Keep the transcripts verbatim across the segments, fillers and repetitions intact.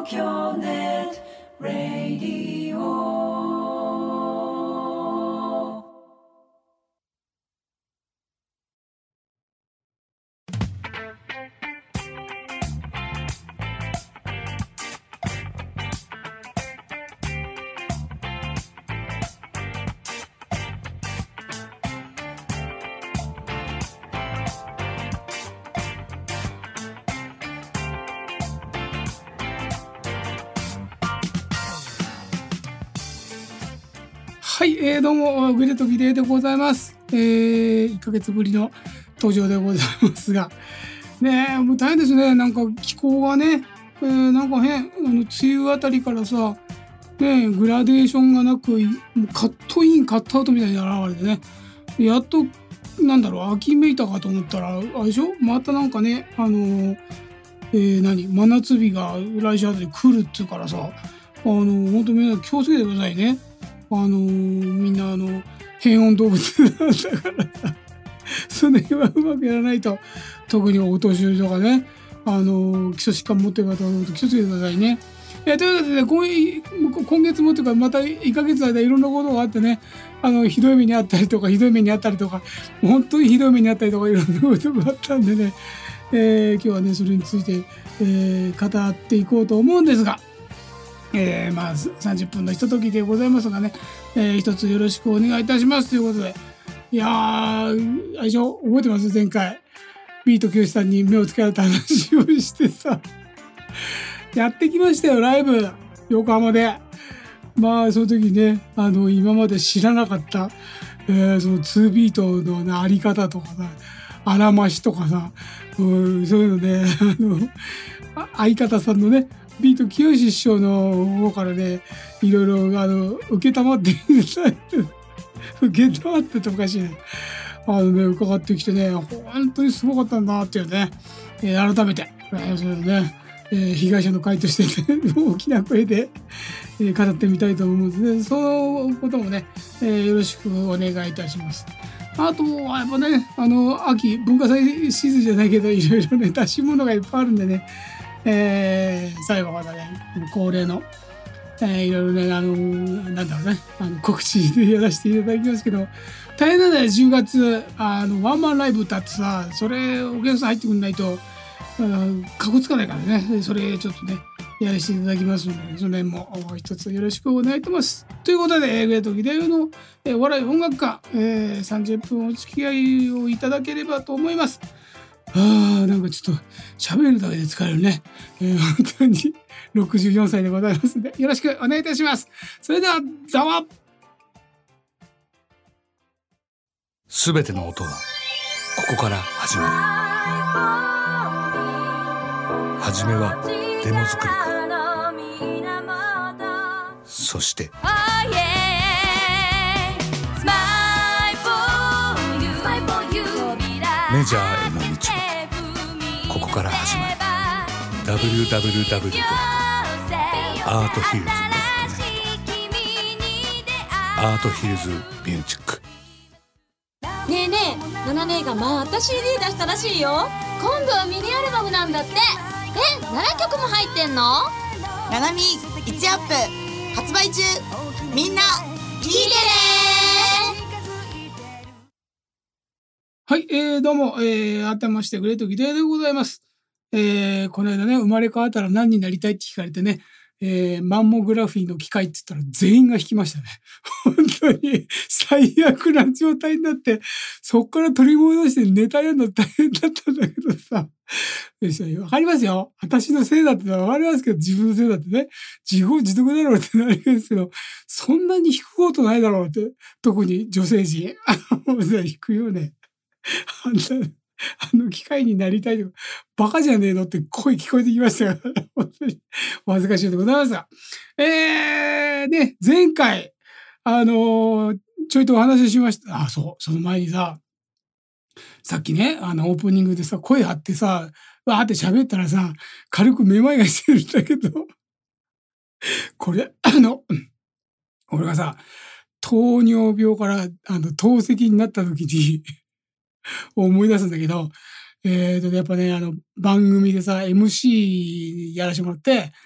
京ネットラディオ。 はい、えー、どうもグレートギレーでございます、えー、いっかげつぶりの登場でございますがねえ、もう大変ですね。なんか気候がね、えー、なんか変、あの梅雨あたりからさ、ね、グラデーションがなく、もうカットインカットアウトみたいに現れてね、やっとなんだろう、秋めいたかと思ったらあれでしょ、またなんかね、あのーえー、何真夏日が来週あたり来るっつうからさ、あのー、本当みんな気をつけてくださいね。あのー、みんなあの変温動物なんだからさ、その辺はうまくやらないと、特にお年寄りとかね、あのー、基礎疾患持ってる方は気をつけてくださいね。えー、というわけで、ね、今, 今月もというかまたいっかげつの間いろんなことがあってね、あのひどい目にあったりとかひどい目にあったりとか本当にひどい目にあったりとかいろんなことがあったんでね、えー、今日はねそれについて、えー、語っていこうと思うんですが、えー、まあさんじゅっぷんのひとときでございますがね、えー、一つよろしくお願いいたしますということで、いやー、あれでしょ、覚えてます？前回ビートきよしさんに目をつけられた話をしてさやってきましたよ、ライブ横浜で。まあその時ね、あの今まで知らなかった、えー、そのツービートの、ね、あり方とかさ、あらましとかさ、うん、そういうのね、あの相方さんのねビートきよし師匠の方からね、いろいろあの受けたまって受けたまってておかしいね、あのね伺ってきてね、本当にすごかったんだっていうね、えー、改めて、えー、それね、えー、被害者の会として、ね、大きな声で、えー、語ってみたいと思うんですね。そのこともね、えー、よろしくお願いいたします。あとはやっぱね、あの秋文化祭シーズンじゃないけど、いろいろね出し物がいっぱいあるんでね、えー、最後までね恒例の、えー、いろいろね、あのー、なんだろうね、あの告知でやらせていただきますけど、大変なんだよ。じゅうがつあのワンマンライブ歌ってさ、それお客さん入ってくんないとかこつかないからね、それちょっとねやらせていただきますので、ね、その辺も一つよろしくお願いします。ということで、グレートギレーの、えー、笑い音楽家、えー、さんじゅっぷんお付き合いをいただければと思います。あー、なんかちょっと喋るだけで疲れるね、えー、本当にろくじゅうよんさいでございますので、よろしくお願いいたします。それではざわっ。 すべての音はここから始まる。はじめはデモ作りから、そしてメジャーへの道もここから始まる。 ダブリューダブリューダブリュー ドットアートヒルズ ドットネット アートヒルズミュージック。 ねえねえ、ナナ姉がまた シーディー 出したらしいよ。今度はミニアルバムなんだって。え、ななきょくも入ってんの？ ナナミいちアップ発売中。みんな聞いてね。 はい、えー、どうも、えー、改めましてグレートギレーでございます。えー、この間ね、生まれ変わったら何になりたいって聞かれてね、えー、マンモグラフィーの機械って言ったら全員が引きましたね。本当に最悪な状態になって、そっから取り戻してネタやるの大変だったんだけどさ。わかりますよ。私のせいだってのはわかりますけど、自分のせいだってね。自業自得だろうってなるんですけど、そんなに引くことないだろうって。特に女性陣。引くよね。あんな、あの機械になりたいとか、バカじゃねえのって声聞こえてきましたよ。本当にお恥ずかしいでございますが。えー、ね、前回、あのー、ちょいとお話ししました。あ、そう、その前にさ、さっきね、あの、オープニングでさ、声張ってさ、わーって喋ったらさ、軽くめまいがしてるんだけど、これ、あの、俺がさ、糖尿病から、あの、透析になった時に、思い出すんだけど、えーと、やっぱね、あの、番組でさ、エムシー やらしてもらって、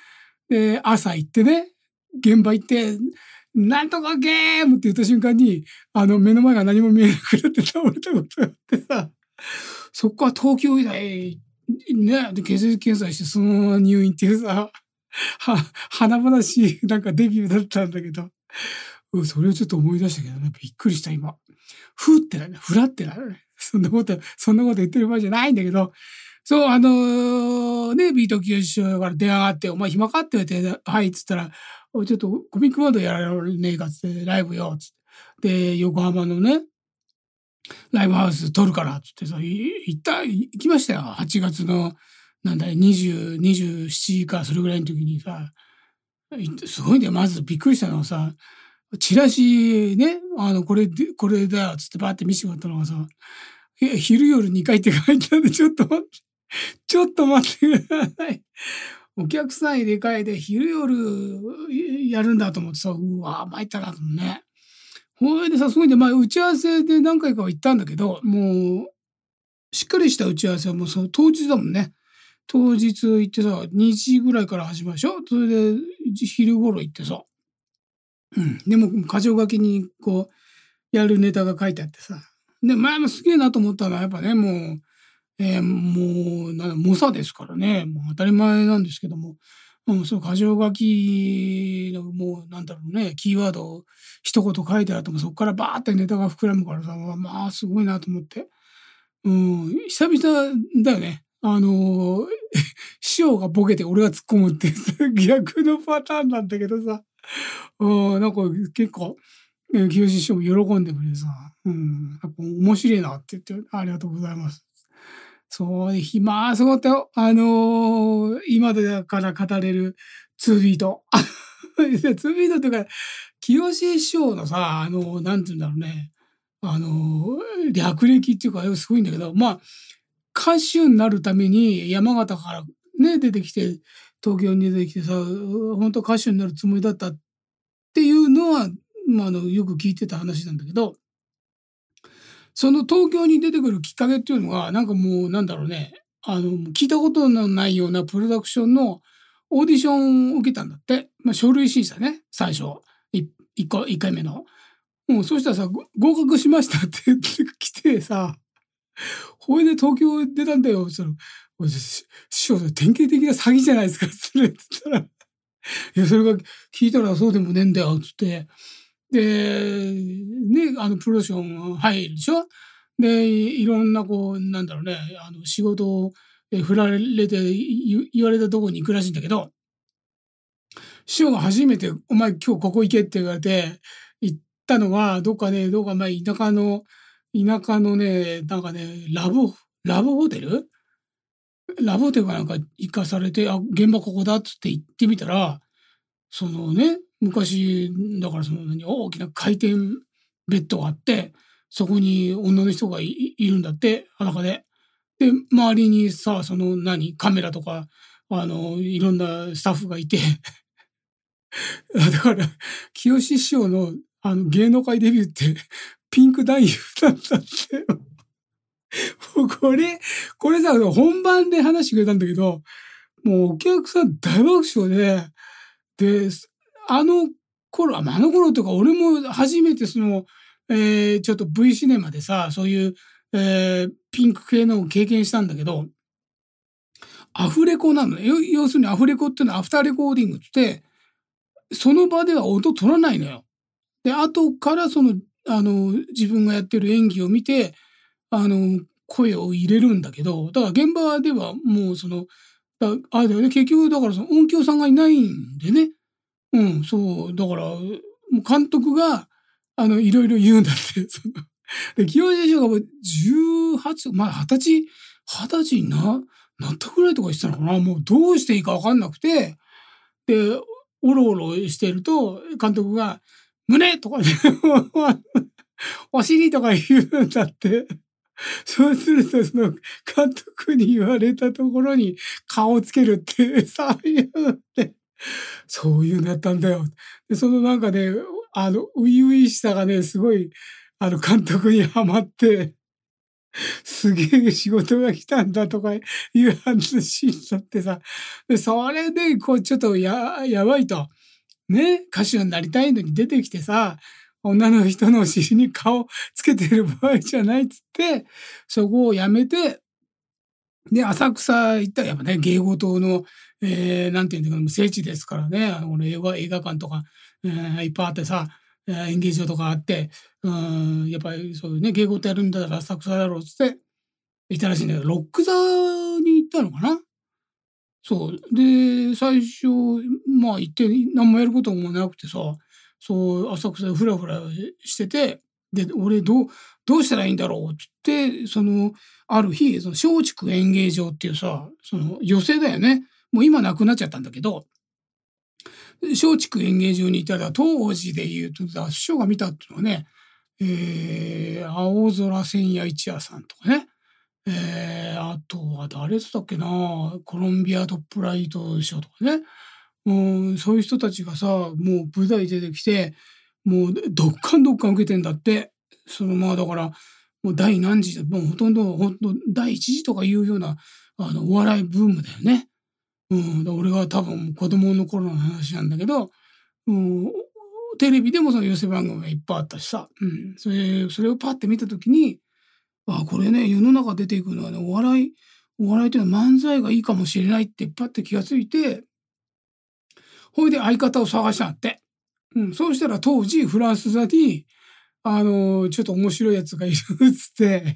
で、朝行ってね、現場行って、なんとかゲームって言った瞬間に、あの、目の前が何も見えなくなって倒れたことがあってさ、そっから東京医大、ね、で、血液検査してそのまま入院っていうさ、は、華々しい、なんかデビューだったんだけど、うん、それをちょっと思い出したけどね、びっくりした、今。ふーってなるね、ふらってなるね。そんなこと、そんなこと言ってる場合じゃないんだけど、そう、あのー、ね、ビートきよし師匠から電話があって、お前暇かって言われて、はい、っつったら、おいちょっとコミックバンドやられねえかっつって、ライブよ、つって。で、横浜のね、ライブハウス撮るから、つってさ、い行った、行きましたよ。はちがつの、なんだい、にじゅう、にじゅうしちか、それぐらいの時にさ、すごいね、まずびっくりしたのはさ、チラシね、あの、これで、これだよ、つってバーって見せてもらったのがさ、昼夜にかいって書いてあるんで、ちょっと待って、ちょっと待ってください。お客さん入れ替えで昼夜やるんだと思ってさ、うわ、参ったなと思うね。ほいでさ、すごいね、まあ、打ち合わせで何回かは行ったんだけど、もう、しっかりした打ち合わせはもうその当日だもんね。当日行ってさ、にじぐらいから始まるでしょ？それで、昼頃行ってさ、うん。でも、箇条書きにこう、やるネタが書いてあってさ。で、前もすげえなと思ったのは、やっぱね、もう、えー、もう、な猛者ですからね、もう当たり前なんですけども、うん、その箇条書きの、もう、なんだろうね、キーワードを一言書いてあると、そこからバーってネタが膨らむからさ、まあ、すごいなと思って。うん、久々だよね。あの、師匠がボケて俺が突っ込むって逆のパターンなんだけどさ、うん、なんか結構、清志師匠も喜んでくれてさ、うん、やっぱ面白いなって言って、ありがとうございます。そう、暇すごかったよ。あのー、今だから語れるツービート。ツービートっていうか、清志師匠のさ、あの、なんて言うんだろうね。あの、略歴っていうか、すごいんだけど、まあ、歌手になるために山形からね、出てきて、東京に出てきてさ、本当歌手になるつもりだったっていうのは、まあ、あの、よく聞いてた話なんだけど、その東京に出てくるきっかけっていうのが、なんかもう、なんだろうね、あの、聞いたことのないようなプロダクションのオーディションを受けたんだって。まあ、書類審査ね、最初。い一個、一回目の。もう、そしたらさ、合格しましたって言ってきてさ、ほいで東京出たんだよ。その、師匠、典型的な詐欺じゃないですか、それって言ったら。いや、それが聞いたらそうでもねえんだよ、つって。で、ね、あの、プロダクション入るでしょ？で、いろんな、こう、なんだろうね、あの、仕事を振られて言われたところに行くらしいんだけど、師匠が初めて、お前今日ここ行けって言われて、行ったのは、どっかね、どっか、まあ、田舎の、田舎のね、なんかね、ラブ、ラブホテルラブホテルかなんか行かされて、あ、現場ここだっつって行ってみたら、そのね、昔、だからその何、大きな回転ベッドがあって、そこに女の人が い, いるんだって、裸で。で、周りにさ、その何、カメラとか、あの、いろんなスタッフがいて、だから、清志師匠のあの芸能界デビューって、ピンク男優だったって。もうこれ、これさ、本番で話してくれたんだけど、もうお客さん大爆笑で、で、あの頃、あの頃というか、俺も初めてその、えー、ちょっと V シネマでさ、そういう、えー、ピンク系のを経験したんだけど、アフレコなのね。要するにアフレコっていうのはアフターレコーディングって、その場では音取らないのよ。で、後からその、あの、自分がやってる演技を見て、あの、声を入れるんだけど、だから現場ではもうその、だあれだよね、結局だからその音響さんがいないんでね。うん、そう、だから、もう監督が、あの、いろいろ言うんだって。そので、清志師匠がもうじゅうはち、まあはたち、はたちにな、なったぐらいとか言ってたのかな。もうどうしていいかわかんなくて、で、おろおろしてると、監督が、胸とかね、お尻とか言うんだって。そうすると、その、監督に言われたところに顔をつけるって、そういうのって、そういうのやったんだよ。で、そのなんかね、あの、初々しさがね、すごい、あの、監督にはまって、 すげえ仕事が来たんだとかいう話になってさ、でそれでこうちょっとや、やばいと。ね、歌手になりたいのに出てきてさ、女の人のお尻に顔つけてる場合じゃないっつって、そこをやめて、で、浅草行ったらやっぱね、芸事の、えー、なんていうんだけど、聖地ですからね、あの、映画、映画館とか、えー、いっぱいあってさ、えー演芸場とかあって、うん、やっぱりそういうね、芸事やるんだから浅草だろうっつって、行ったらしいんだけど、ロック座に行ったのかな。そう。で、最初、まあ行って、何もやることもなくてさ、そう、浅草でフラフラしてて、で、俺どう、どうしたらいいんだろうって言って、その、ある日、その松竹演芸場っていうさ、その寄席だよね。もう今なくなっちゃったんだけど、松竹演芸場にいたら、当時で言うと、師匠が見たっていうのはね、えー、青空千夜一夜さんとかね、えー、あとは誰だったっけな、コロンビアトップライト賞とかね、うん、そういう人たちがさ、もう舞台出てきて、もうどっかんどっかん受けてんだって。そのまあだから、もう第何次で、もうほとんど、ほんと第一次とかいうような、あの、お笑いブームだよね。うん、だ俺が多分子供の頃の話なんだけど、うん、テレビでもその寄せ番組がいっぱいあったしさ、うん、それ、それをパッて見たときに、あ、これね、世の中出ていくのはね、お笑い、お笑いというのは漫才がいいかもしれないってパッて気がついて、ほいで相方を探したんだって。うん、そうしたら当時フランス座に、あの、ちょっと面白いやつがいるっつって、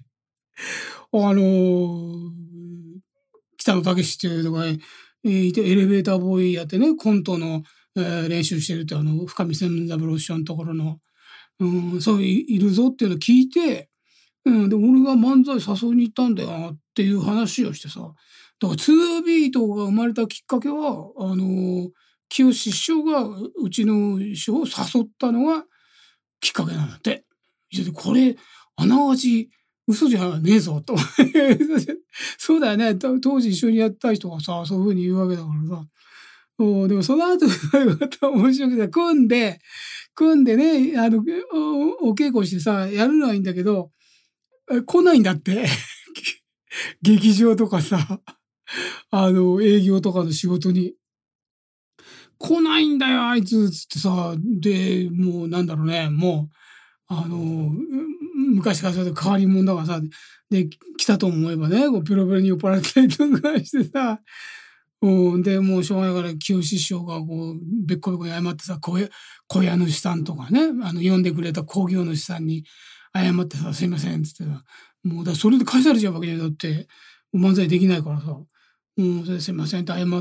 あの、北野武っていうのが、ね、いて、エレベーターボーイやってね、コントの、えー練習してるって、あの、深見千三郎師匠のところの、うん、そういいるぞっていうのを聞いて、うん、で、俺が漫才誘いに行ったんだよなっていう話をしてさ、だからツービートが生まれたきっかけは、あの、清志師匠がうちの師匠を誘ったのがきっかけなんだって。いや、これ、あながち嘘じゃねえぞと。そうだよね。当当時一緒にやった人がさ、そういうふうに言うわけだからさ。そうでもその後がまた面白くて、組んで、組んでね、あの、お、お稽古してさ、やるのはいいんだけど、え来ないんだって。劇場とかさ、あの、営業とかの仕事に。来ないんだよ、あいつ、つってさ、で、もうなんだろうね、もう、あの、うん昔からそうやって変わり者だからさ、で、来たと思えばね、こうペロペロに酔っ払ったりとかしてさ、うん、で、もうしょうがないから、清志師匠がこう、べっこべこに謝ってさ、小屋、小屋主さんとかね、あの、呼んでくれた工業主さんに謝ってさ、すいません、つってさ、もう、だからそれで返されちゃうわけじゃん、だって、漫才できないからさ、うん、それですいませんって謝って、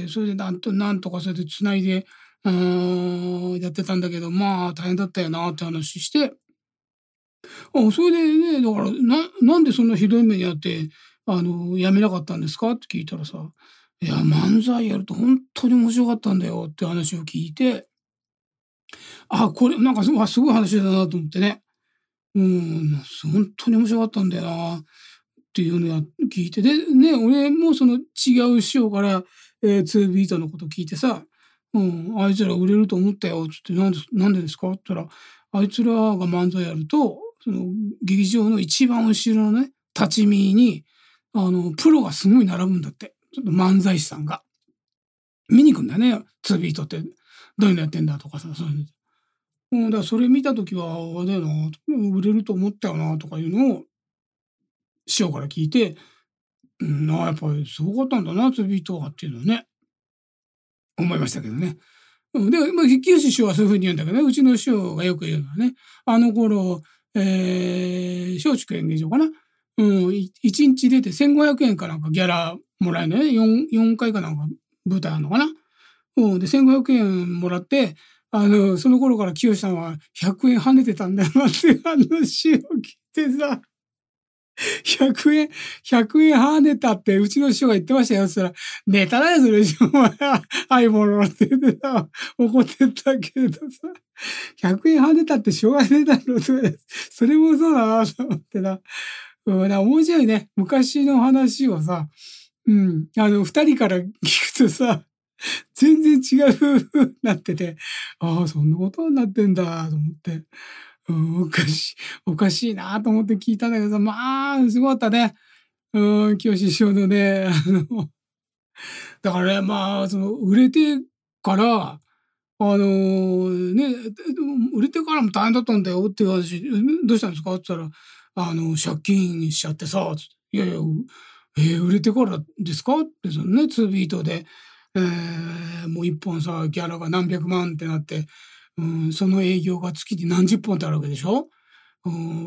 それでなんと、なんとかそれで繋いで、うーん、やってたんだけど、まあ、大変だったよなって話して、あ、それでね、だから、ななんでそんなひどい目に遭って、あの、辞めなかったんですかって聞いたらさ、いや、漫才やるとほんとに面白かったんだよって話を聞いて、あ、これなんかすごいすごい話だなと思ってね。うん、ほんとに面白かったんだよなっていうのや聞いて、で、ね、俺もその違う師匠から、えー、ツービートのこと聞いてさ、うん、あいつら売れると思ったよつって、なんでなんでですかって言ったら、あいつらが漫才やると、その劇場の一番後ろのね、立ち見に、あの、プロがすごい並ぶんだって。ちょっと漫才師さんが。見に行くんだよね、ツービートって。どういうのやってんだとかさ、そういうの。うん、だからそれ見た時は、あれだよな、売れると思ったよなとかいうのを師匠から聞いて、うん、ああ、やっぱりすごかったんだな、ツービートはっていうのをね、思いましたけどね。うん、で、まあ、清志師匠はそういうふうに言うんだけどね、うちの師匠がよく言うのはね、あの頃、えー、松竹演芸場かな。うん、い一日出てせんごひゃくえんかなんかギャラもらえるのね。よん、よんかいかなんか舞台あるのかな。うん、で、せんごひゃくえんもらって、あの、その頃から清さんはひゃくえん跳ねてたんだよなっていう話を聞いてさ、ひゃくえん、ひゃくえん跳ねたってうちの師匠が言ってましたよ。そしたら、ネタだよ、それ、お前、あいものって言ってさ、怒ってたけどさ、ひゃくえん跳ねたってしょうがねえだろ、それ、それもそうだな、と思ってな。うん、だから面白いね。昔の話をさ、うん、あの、二人から聞くとさ、全然違う風になってて、ああ、そんなことになってんだ、と思って。 うん、おかしい、おかしいなと思って聞いたんだけどさ、まあ、すごかったね。うん、清志師匠のね、あの、だからね、まあ、その、売れてから、あの、ね、売れてからも大変だったんだよっていう話、どうしたんですかって言ったら、あの、借金しちゃってさ、つっていやいや、えー、売れてからですかってそのね、ツービートで、えー、もう一本さ、ギャラが何百万ってなって、うん、その営業が月に何十本ってあるわけでしょ。うん、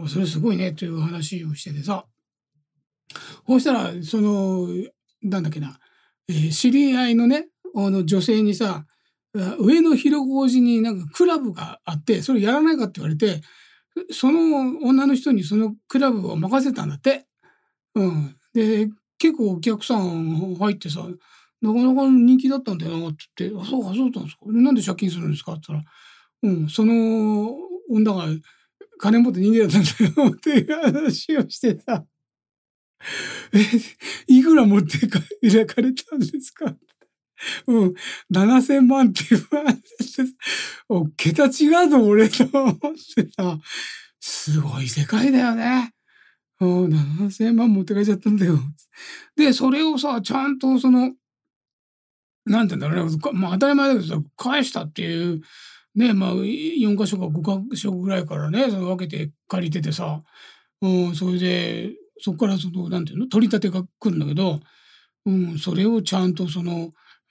それすごいねという話をしててさ。そうしたら、その、なんだっけな、えー、知り合いのね、あの女性にさ、上野広小路になんかクラブがあって、それやらないかって言われて、その女の人にそのクラブを任せたんだって。うん。で、結構お客さん入ってさ、なかなか人気だったんだよなって言って、あ、そうか、そうなんですか。なんで借金するんですかって言ったら、うん、その女が金持って人間だったんだよっていう話をしてさ、え、いくら持ってか入れかれたんですかうん、ななせんまんって言われて、お、桁違うぞ、俺と思ってさ、すごい世界だよね。うん、ななせんまん持ってかれちゃったんだよ。で、それをさ、ちゃんとその、なんて言うんだろうね、まあ当たり前だけどさ、返したっていう、ね、まあよんかしょかごかしょぐらいからね、その分けて借りててさ、うん、それで、そこからその、なんていうの、取り立てが来るんだけど、うん、それをちゃんとその、うん、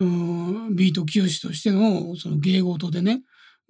ビートきよしとしてのその芸事でね、うん、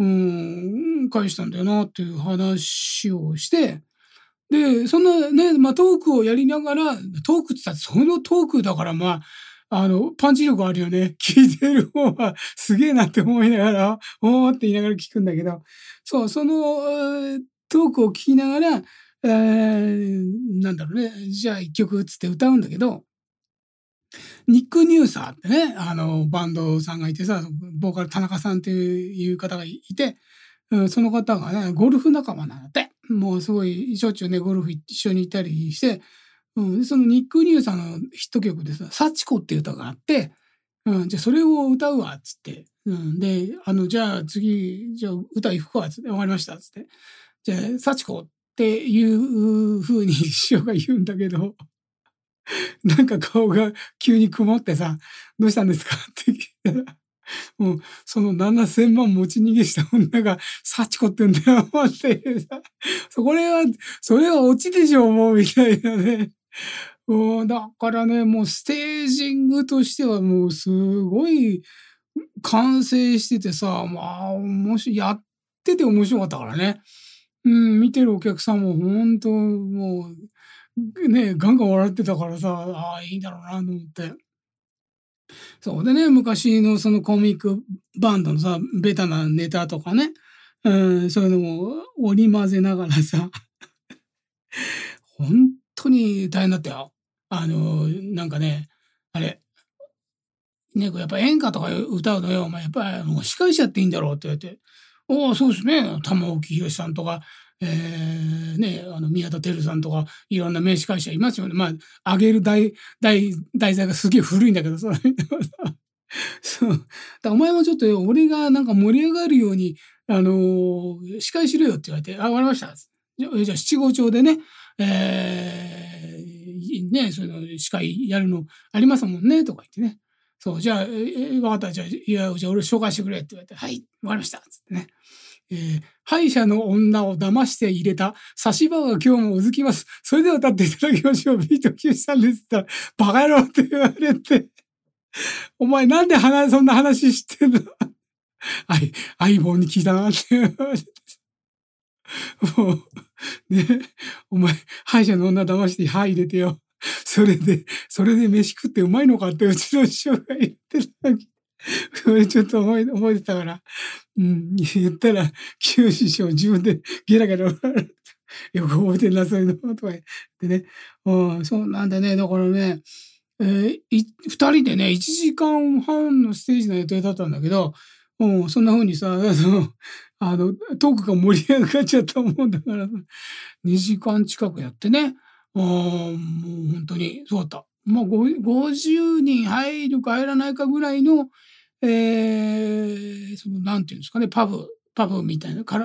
返したんだよなっていう話をして、で、そんなね、まあ、トークをやりながら、トークって言ったらそのトークだから、まあ、あの、パンチ力あるよね。聞いてる方はすげえなって思いながら、おーって言いながら聞くんだけど、そう、その、えートークを聞きながら、えーなんだろうね、じゃあ一曲っつって歌うんだけど、ニック・ニューサーってね、あの、バンドさんがいてさ、ボーカル田中さんっていう方がいて、うん、その方がね、ゴルフ仲間なんだって。もうすごいしょっちゅうね、ゴルフ一緒に行ったりして、うん、そのニック・ニューサーのヒット曲でさ、幸子っていう歌があって、うん、じゃあそれを歌うわ、っつって。うん、で、あの、じゃあ次、じゃあ歌行くか、つって、わかりました、つって。じゃあ、幸子っていう風に師匠が言うんだけど、なんか顔が急に曇ってさ、どうしたんですかって聞いたら、もうそのななせんまん持ち逃げした女が幸子って言うんだよ、っていうさ、そこれは、それはオチでしょ、もう、みたいなね。うん、だからね、もうステージングとしてはもうすごい完成しててさ、まあ、もしやってて面白かったからね。うん、見てるお客さんも本当もう、ね、ガンガン笑ってたからさ、ああ、いいんだろうなと思って。そうでね、昔のそのコミックバンドのさ、ベタなネタとかね、うん、そういうのも織り交ぜながらさ、本当に大変だったよ。あの、なんかね、あれ、ね、やっぱ演歌とか歌うのよ、お前やっぱりもう司会者っていいんだろうって言われて、おお、そうですね、玉置宏さんとか、えー、ね、あの宮田輝さんとか、いろんな名司会者いますよね。まあ、あげる題題題材がすげえ古いんだけどさ。そう。だからお前もちょっと俺がなんか盛り上がるように、あのー司会しろよって言われて、あ、わかりました。じゃあ、じゃあ七五調でね、えー、ね、そういうの司会やるのありますもんね、とか言ってね。そう、じゃあ、え、わかった。じゃあ、いや、じゃあ俺紹介してくれって言われて、はい、わかりました。つってね。えー、敗者の女を騙して入れた差し歯が今日もうずきます。それでは歌っていただきましょう。ビートキューしたんですって言ったら、バカ野郎って言われて、お前なんで話、そんな話知ってんの相、相棒に聞いたなって言われて。もう、ね、お前、歯医者の女騙して歯入れてよ。それで、それで飯食ってうまいのかってうちの師匠が言ってたのに。それちょっと覚え、覚えてたから、うん、言ったら、清師匠自分でゲラゲラ笑って、よく覚えてんな、そういうの、とか言ってね。うん、そうなんでね、だからね、えー、い二人でね、いちじかんはんのステージの予定だったんだけど、うん、そんな風にさ、あの、あのトークが盛り上がっちゃったもんだからさ、にじかん近くやってね、あもう本当にそうだった。まあ、ごじゅうにん入るか入らないかぐらいの、えー、その、なんていうんですかね、パブ、パブみたいな、カラ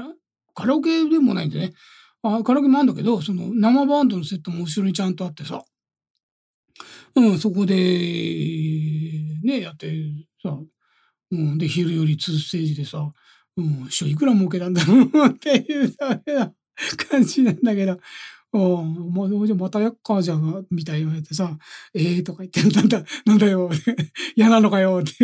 カラオケでもないんでね、あカラオケもあるんだけど、その生バンドのセットも後ろにちゃんとあってさ、うん、そこで、ね、やってさ、うん、で、昼よりツーステージでさ、うん、師匠いくら儲けたんだろうっていうさ、感じなんだけど、うん、まあ、じゃあまたやっかじゃん、みたいに言われてさ、ええー、とか言って、なんだ、なんだよ、嫌なのかよって、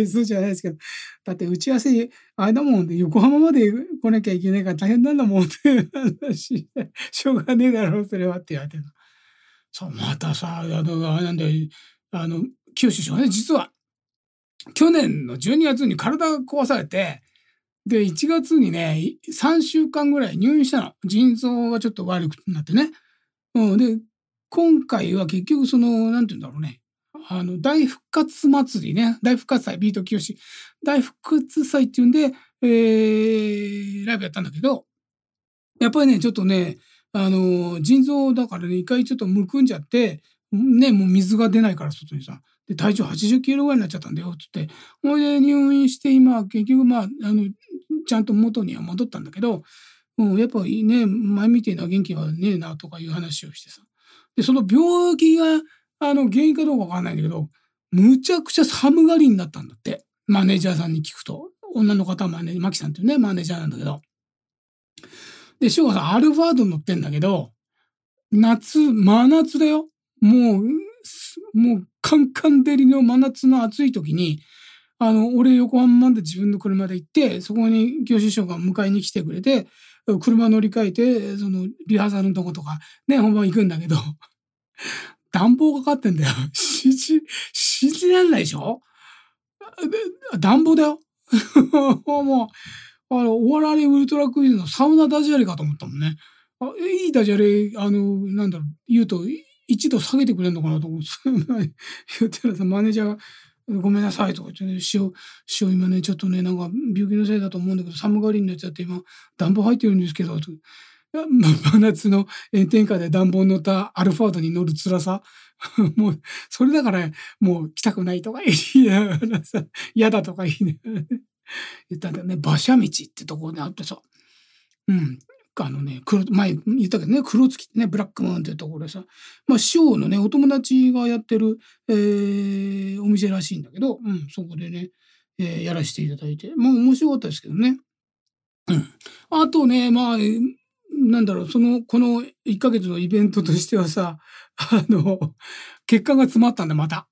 そうじゃないですけど、だって打ち合わせ、あれだもんで、横浜まで来なきゃいけないから大変なんだもんって話で、しょうがねえだろ、それはって言われて。そう、またさ、あの、あれなんだよ、あの、清志師匠ね、実は、去年のじゅうにがつに体が壊されて、で、いちがつにね、さんしゅうかんぐらい入院したの。腎臓がちょっと悪くなってね。うん、で、今回は結局その、なんて言うんだろうね。あの、大復活祭りね。大復活祭、ビートきよし。大復活祭っていうんで、えー、ライブやったんだけど、やっぱりね、ちょっとね、あの、腎臓だからね、一回ちょっとむくんじゃって、ね、もう水が出ないから外にさ。で、体重はちじゅっキロぐらいになっちゃったんだよ、つって。ほいで入院して、今、結局まあ、あの、ちゃんと元には戻ったんだけど、うん、やっぱりね、前みたいな元気はねえなとかいう話をしてさ。で、その病気が、あの、原因かどうかわかんないんだけど、むちゃくちゃ寒がりになったんだって。マネージャーさんに聞くと。女の方はマネ、マキさんっていうね、マネージャーなんだけど。で、ショーがさ、アルファード乗ってんだけど、夏、真夏だよ。もう、もう、カンカン照りの真夏の暑い時に、あの、俺横浜まで自分の車で行って、そこに教師匠が迎えに来てくれて、車乗り換えて、その、リハーサルのとことか、ね、本番行くんだけど、暖房かかってんだよ。信じ、信じられないでしょ？暖房だよ。もう、あの、お笑いウルトラクイズのサウナダジャレかと思ったもんね。あいいダジャレ、あの、なんだろう、言うと、一度下げてくれんのかなと思って、言ったらさ、マネージャーが、ごめんなさいとか言ってね、師匠、師匠今ね、ちょっとね、なんか病気のせいだと思うんだけど、寒がりになっちゃって今、暖房入ってるんですけど、と真夏の炎天下で暖房乗ったアルファードに乗る辛さ。もう、それだから、もう来たくないとか言いながらさ、嫌だとか言いながら、ね、言ったんだよね。馬車道ってところであってさ、うん。あのね、黒、前言ったけどね、黒月ってね、ブラックムーンっていうところでさ、まあ、師匠のね、お友達がやってる、えー、お店らしいんだけど、うん、そこでね、えー、やらせていただいて、まあ、面白かったですけどね。うん。あとね、まあ、なんだろう、その、このいっかげつのイベントとしてはさ、あの、結果が詰まったんだ、また。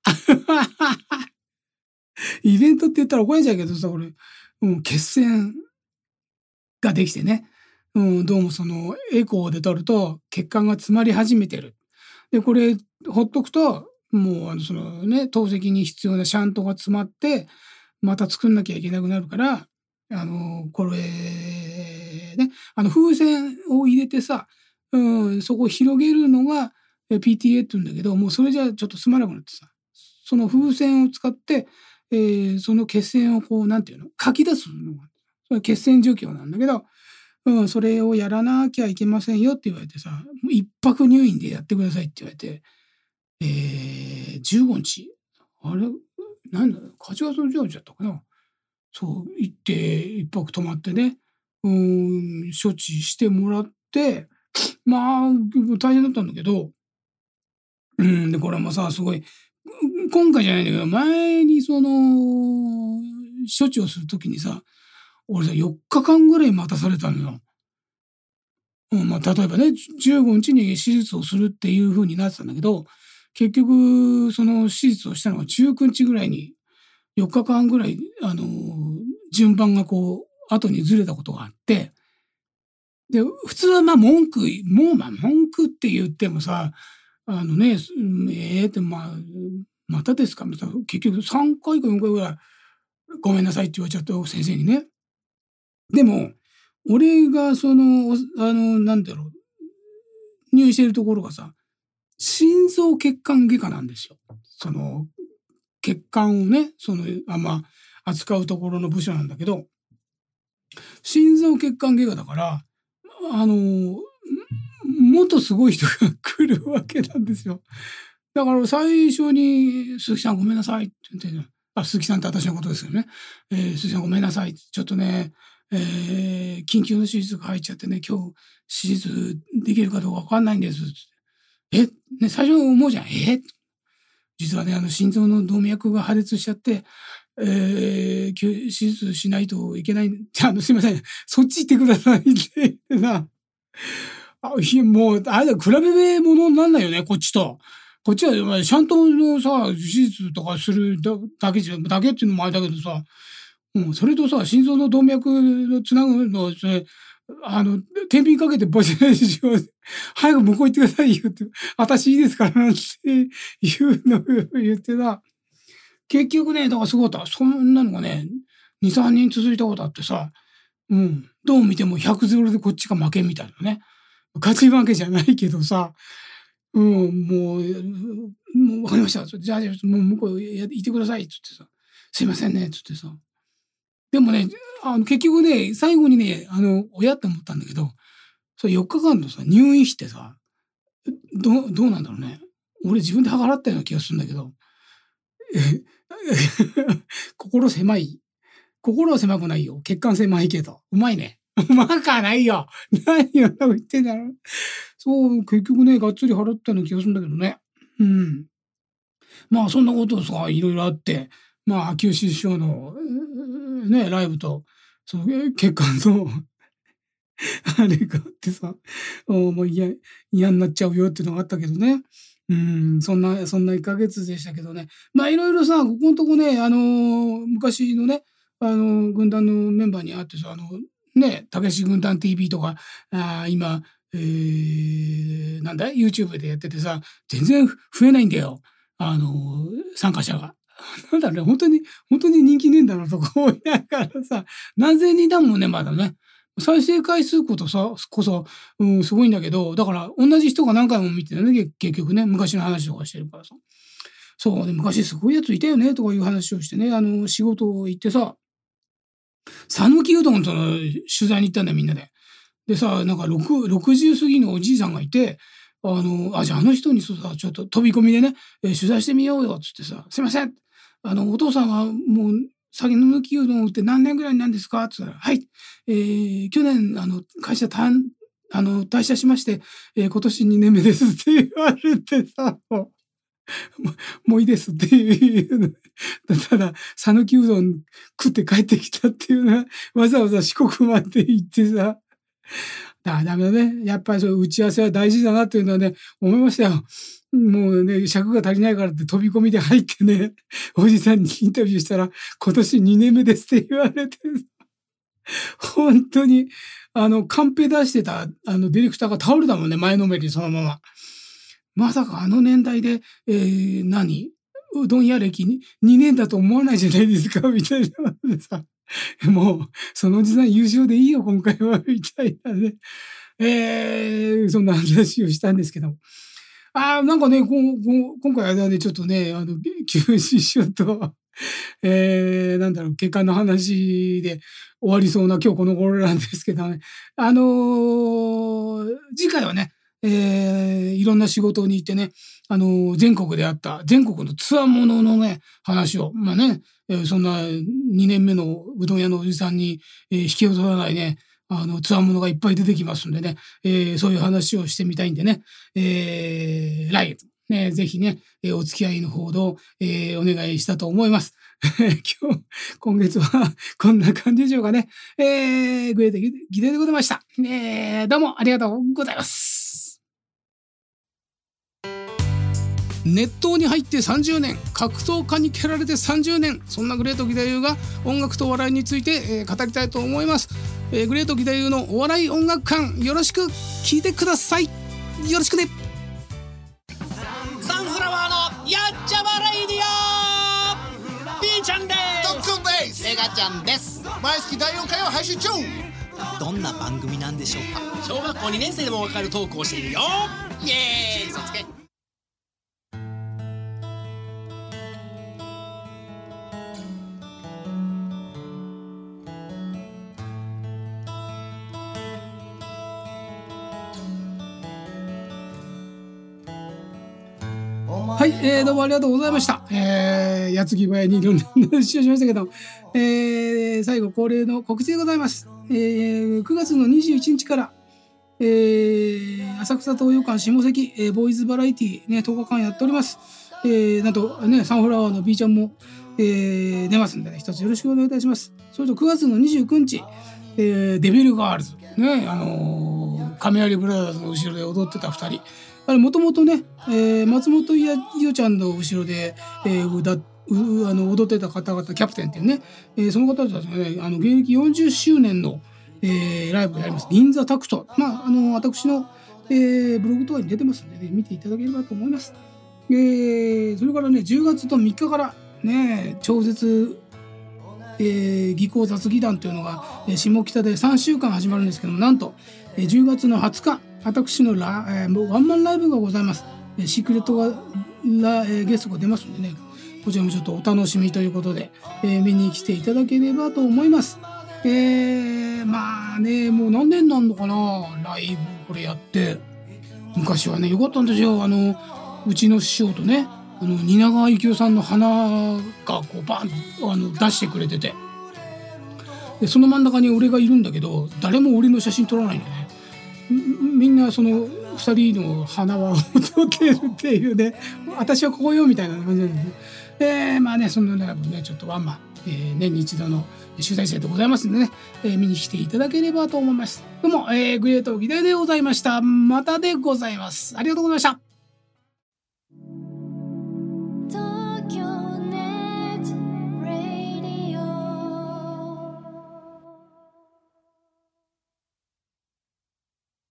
イベントって言ったら怒られちゃうけどさ、俺、うん、決戦ができてね。うん、どうもそのエコーで撮ると血管が詰まり始めてる。で、これほっとくと、もうあのそのね、透析に必要なシャントが詰まって、また作んなきゃいけなくなるから、あの、これ、ね、あの風船を入れてさ、うん、そこを広げるのが ピーティーエー って言うんだけど、もうそれじゃちょっとつまらなくなってさ、その風船を使って、えー、その血栓をこう、なんていうの、かき出すのが、それ血栓除去なんだけど、うん、それをやらなきゃいけませんよって言われてさ、一泊入院でやってくださいって言われて、えー、じゅうごにち、あれ、なんだ、はちがつのじゅうごにちだったかな。そう、行って、一泊泊まってね、うん、処置してもらって、まあ、大変だったんだけど、うん、で、これもさ、すごい、今回じゃないんだけど、前にその、処置をするときにさ、俺さ、よっかかんぐらい待たされたのよ。うん、まあ、例えばね、じゅうごにちに手術をするっていう風になってたんだけど、結局、その手術をしたのがじゅうくにちぐらいに、よっかかんぐらい、あの、順番がこう、後にずれたことがあって、で、普通はまあ文句、もうまあ文句って言ってもさ、あのね、ええー、ってまあ、またですかみたいな、結局さんかいかよんかいぐらい、ごめんなさいって言われちゃった先生にね。でも、俺がその、あの、なんだろう、入院してるところがさ、心臓血管外科なんですよ。その、血管をね、その、あまあ、扱うところの部署なんだけど、心臓血管外科だから、あの、もっとすごい人が来るわけなんですよ。だから最初に、鈴木さんごめんなさいって言って、あ、鈴木さんって私のことですよね。えー、鈴木さんごめんなさい。ちょっとね、 えー、緊急の手術が入っちゃってね、今日手術できるかどうか分かんないんです。え、ね、最初思うじゃん。え実はね、あの心臓の動脈が破裂しちゃって、えー、手術しないといけない。あの、すいません。そっち行ってくださいって言ってさ。あ、いや、もう、あれだ、比べ物になんないよね、こっちと。こっちは、ちゃんとのさ、手術とかするだだけじゃ、だけっていうのもあれだけどさ、もうそれとさ、心臓の動脈のつなぐの、それ、あの、天秤かけてバチバチしよう。早く向こう行ってくださいよって、私いいですからなんていうのを言ってさ、結局ね、だからすごかった。そんなのがね、に、さんにん続いたことあってさ、うん、どう見てもひゃくゼロでこっちが負けみたいなね。勝ち負けじゃないけどさ、うん、もう、もうわかりました。じゃあ、もう向こう行ってくださいって言ってさ、すいませんねって言ってさ。でもね、あの結局ね、最後にね、あの、親って思ったんだけど、それよっかかんのさ、入院してさ、どう、どうなんだろうね。俺自分で払ったような気がするんだけど、心狭い。心は狭くないよ。血管狭いけど。うまいね。うまかないよ。何を言ってんだろう。そう、結局ね、がっつり払ったような気がするんだけどね。うん。まあ、そんなことさ、いろいろあって、まあ、秋吉師匠の、ね、ライブと、その、血管の、あれがあってさ、もう嫌、嫌になっちゃうよっていうのがあったけどね。うん、そんな、そんないっかげつでしたけどね。まあ、いろいろさ、ここのとこね、あのー、昔のね、あのー、軍団のメンバーに会ってさ、あの、ね、たけし軍団 ティーブイ とか、あ今、えー、なんだ YouTube でやっててさ、全然増えないんだよ。あのー、参加者が。なんだろうね、本当に、本当に人気ねえんだろうとか思いながらさ、何千人だもんね、まだね。再生回数ことさ、こそ、うん、すごいんだけど、だから同じ人が何回も見てるね、結局ね、昔の話とかしてるからさ。そう、で、昔すごいやついたよね、とかいう話をしてね、あの、仕事行ってさ、讃岐うどんとの取材に行ったんだよ、みんなで。でさ、なんか6、ろくじゅう過ぎのおじいさんがいて、あの、あ、じゃああの人にさ、ちょっと飛び込みでね、えー取材してみようよ、つってさ、すいません。あの、お父さんはもう、先の抜きうどんを売って何年ぐらいなんですかって言ったら、はい、えー、去年、あの、会社たん、あの、退社しまして、えー、今年にねんめですって言われてさ、もう、もういいですっていうの。ただ、讃岐うどん食って帰ってきたっていうのは、わざわざ四国まで行ってさ、だ、ダメだね。やっぱりそう打ち合わせは大事だなっていうのはね、思いましたよ。もうね、尺が足りないからって飛び込みで入ってね、おじさんにインタビューしたら、今年にねんめですって言われて、本当に、あの、カンペ出してた、あの、ディレクターが倒れたもんね、前のめりそのまま。まさかあの年代で、えー、何うどん屋歴ににねんだと思わないじゃないですか、みたいなのでさ。もう、そのおじさん優勝でいいよ、今回は、みたいなね。えー、そんな話をしたんですけども。ああ、なんかね、ここ今回あれだね、ちょっとね、あの、休止しようと、えー、なんだろう、結果の話で終わりそうな今日この頃なんですけどね。あのー、次回はね、えー、いろんな仕事に行ってね、あのー、全国であった、全国のツアーもののね、話を、まあね、えーそんなにねんめのうどん屋のおじさんに、えー引き寄せらないね、あの、ツアーものがいっぱい出てきますんでね、えーそういう話をしてみたいんでね、えー来月、ね、ぜひね、えーお付き合いのほど、えーお願いしたと思います。今日、今月はこんな感じでしょうかね。えー、グレートギデイでございました。えーどうもありがとうございます。熱湯に入ってさんじゅうねん、格闘家に蹴られてさんじゅうねん、そんなグレート義太夫が音楽と笑いについて、えー語りたいと思います。えーグレート義太夫のお笑い音楽館、よろしく聞いてください。よろしくね。 サンフラワーのやっちゃわレイディオ、 B ちゃんです。 トッツンです。 メガちゃんです。 毎月だいよんかいを配信中。 どんな番組なんでしょうか。小学校にねん生でもわかるトークをしているよ。イエーイ、そつけ。 はい、えー、どうもありがとうございました。えー、矢継ぎ早にいろんな話をしましたけど、えー、最後恒例の告知でございます。えー、くがつのにじゅういちにちから、えー、浅草東洋館下関、えー、ボーイズバラエティ、ね、とおかかんやっております。えー、なんとねサンフラワーの B ちゃんも、えー、出ますんでね、一つよろしくお願いいたします。それとくがつのにじゅうくにち、えー、デビルガールズね、あのー、亀有ブラザーズの後ろで踊ってたふたり、あれもともとね、えー、松本伊代ちゃんの後ろで、えー、歌うあの踊ってた方々、キャプテンっていうね、えー、その方たちがね、あの芸歴よんじゅっしゅうねんの、えー、ライブをやります。銀座タクト、まあ、あの私の、えー、ブログとかに出てますんでね、見ていただければと思います。えー、それからね、じゅうがつのみっかからね、超絶、えー、技巧雑技団というのが、えー、下北でさんしゅうかん始まるんですけども、なんと、えー、じゅうがつのはつか、私のラ、えー、ワンマンライブがございます。えー、シークレットがラ、えー、ゲストが出ますんでね、こちらもちょっとお楽しみということで、えー、見に来ていただければと思います。えー、まあね、もう何年なんのかな、ライブこれやって。昔はね、よかったんですよ。あの、うちの師匠とね、あの蜷川幸雄さんの花がこうバンとあの出してくれてて、でその真ん中に俺がいるんだけど、誰も俺の写真撮らないんだよね。みんなそのふたりの花輪を撮ってるっていうね、私はここよみたいな感じなんですね。えー、まあね、そのライブね、ちょっとワンマン、えー、年に一度の集大成でございますんでね、えー、見に来ていただければと思います。どうも、えー、グレートギターでございました。またでございます。ありがとうございました。